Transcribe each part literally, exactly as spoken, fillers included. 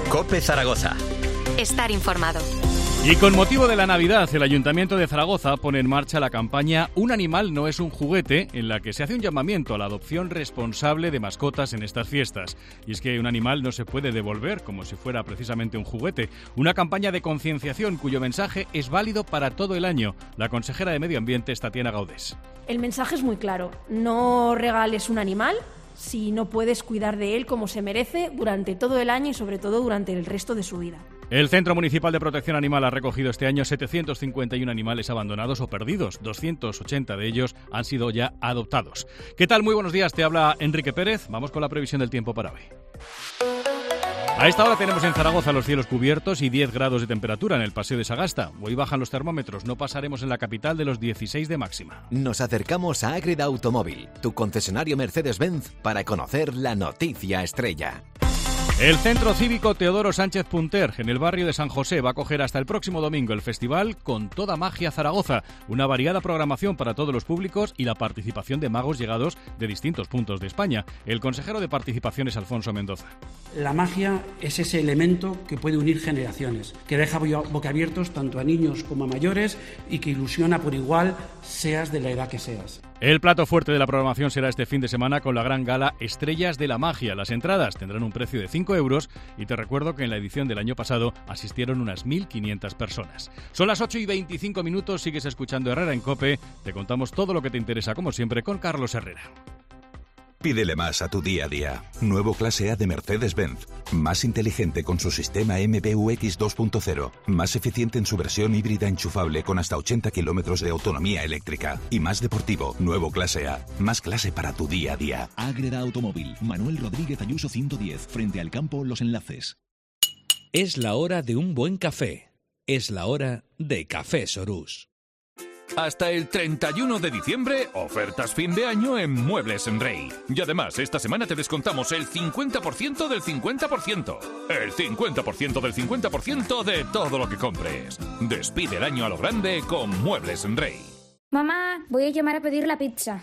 COPE Zaragoza. Estar informado. Y con motivo de la Navidad, el Ayuntamiento de Zaragoza pone en marcha la campaña Un animal no es un juguete, en la que se hace un llamamiento a la adopción responsable de mascotas en estas fiestas. Y es que un animal no se puede devolver como si fuera precisamente un juguete. Una campaña de concienciación cuyo mensaje es válido para todo el año. La consejera de Medio Ambiente es Tatiana Gaudés. El mensaje es muy claro. No regales un animal si no puedes cuidar de él como se merece durante todo el año y sobre todo durante el resto de su vida. El Centro Municipal de Protección Animal ha recogido este año setecientos cincuenta y uno animales abandonados o perdidos. doscientos ochenta de ellos han sido ya adoptados. ¿Qué tal? Muy buenos días, te habla Enrique Pérez. Vamos con la previsión del tiempo para hoy. A esta hora tenemos en Zaragoza los cielos cubiertos y diez grados de temperatura en el Paseo de Sagasta. Hoy bajan los termómetros, no pasaremos en la capital de los dieciséis de máxima. Nos acercamos a Ágreda Automóvil, tu concesionario Mercedes-Benz, para conocer la noticia estrella. El Centro Cívico Teodoro Sánchez Punter, en el barrio de San José, va a acoger hasta el próximo domingo el festival Con Toda Magia Zaragoza, una variada programación para todos los públicos y la participación de magos llegados de distintos puntos de España. El consejero de Participación es Alfonso Mendoza. La magia es ese elemento que puede unir generaciones, que deja boquiabiertos tanto a niños como a mayores y que ilusiona por igual, seas de la edad que seas. El plato fuerte de la programación será este fin de semana con la gran gala Estrellas de la Magia. Las entradas tendrán un precio de cinco euros y te recuerdo que en la edición del año pasado asistieron unas mil quinientas personas. Son las ocho y veinticinco minutos, sigues escuchando Herrera en COPE. Te contamos todo lo que te interesa, como siempre, con Carlos Herrera. Pídele más a tu día a día. Nuevo Clase A de Mercedes-Benz. Más inteligente con su sistema M B U X dos punto cero. Más eficiente en su versión híbrida enchufable con hasta ochenta kilómetros de autonomía eléctrica. Y más deportivo. Nuevo Clase A. Más clase para tu día a día. Ágreda Automóvil. Manuel Rodríguez Ayuso ciento diez. Frente al campo Los Enlaces. Es la hora de un buen café. Es la hora de Café Sorús. Hasta el treinta y uno de diciembre, ofertas fin de año en Muebles en Rey. Y además, esta semana te descontamos el cincuenta por ciento del cincuenta por ciento. El cincuenta por ciento del cincuenta por ciento de todo lo que compres. Despide el año a lo grande con Muebles en Rey. Mamá, voy a llamar a pedir la pizza.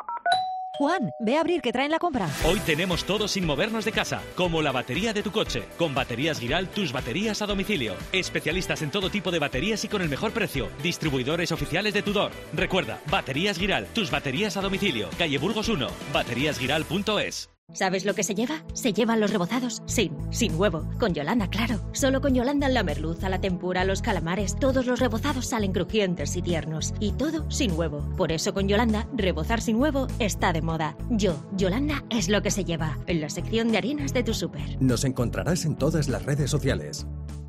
Juan, ve a abrir que traen la compra. Hoy tenemos todo sin movernos de casa, como la batería de tu coche. Con Baterías Giral, tus baterías a domicilio. Especialistas en todo tipo de baterías y con el mejor precio. Distribuidores oficiales de Tudor. Recuerda, Baterías Giral, tus baterías a domicilio. Calle Burgos uno, baterías giral punto es. ¿Sabes lo que se lleva? Se llevan los rebozados sin, sin huevo. Con Yolanda, claro. Solo con Yolanda la merluza, la tempura, los calamares, todos los rebozados salen crujientes y tiernos. Y todo sin huevo. Por eso con Yolanda, rebozar sin huevo está de moda. Yo, Yolanda, es lo que se lleva. En la sección de harinas de tu súper. Nos encontrarás en todas las redes sociales.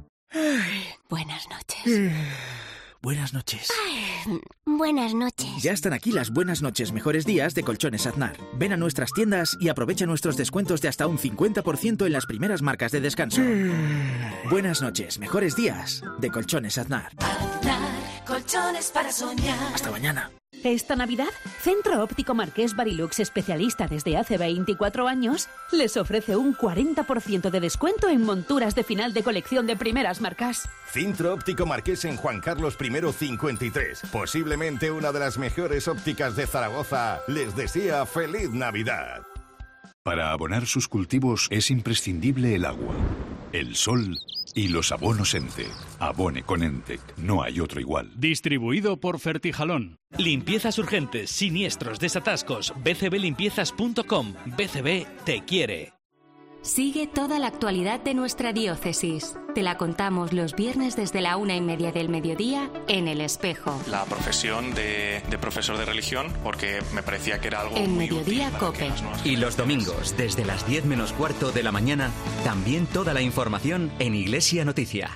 Ay, buenas noches. Buenas noches. Ay, buenas noches. Ya están aquí las buenas noches, mejores días de Colchones Aznar. Ven a nuestras tiendas y aprovecha nuestros descuentos de hasta un cincuenta por ciento en las primeras marcas de descanso. Buenas noches, mejores días de Colchones Aznar. Aznar, colchones para soñar. Hasta mañana. Esta Navidad, Centro Óptico Marqués Barilux, especialista desde hace veinticuatro años, les ofrece un cuarenta por ciento de descuento en monturas de final de colección de primeras marcas. Centro Óptico Marqués en Juan Carlos primero cincuenta y tres. Posiblemente una de las mejores ópticas de Zaragoza. Les desea feliz Navidad. Para abonar sus cultivos es imprescindible el agua, el sol y los abonos ENTE. Abone con ENTEC, no hay otro igual. Distribuido por Fertijalón. Limpiezas urgentes, siniestros, desatascos. b c b limpiezas punto com. B C B te quiere. Sigue toda la actualidad de nuestra diócesis. Te la contamos los viernes desde la una y media del mediodía en El Espejo. La profesión de, de profesor de religión, porque me parecía que era algo en muy Mediodía útil Cope. Y los domingos, desde las diez menos cuarto de la mañana, también toda la información en Iglesia Noticia.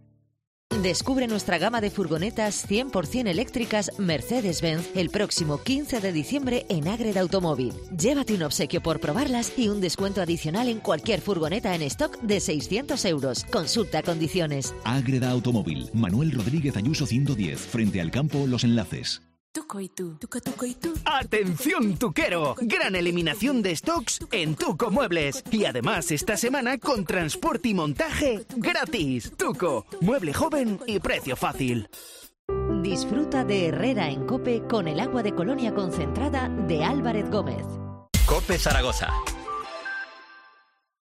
Descubre nuestra gama de furgonetas cien por ciento eléctricas Mercedes-Benz el próximo quince de diciembre en Ágreda Automóvil. Llévate un obsequio por probarlas y un descuento adicional en cualquier furgoneta en stock de seiscientos euros. Consulta condiciones. Ágreda Automóvil. Manuel Rodríguez Ayuso ciento diez. Frente al campo Los Enlaces. Tuco y tú, tuco, tuco y tú. ¡Atención, tuquero! Gran eliminación de stocks en Tuco Muebles. Y además esta semana con transporte y montaje gratis. Tuco, mueble joven y precio fácil. Disfruta de Herrera en COPE con el agua de Colonia concentrada de Álvarez Gómez. COPE Zaragoza.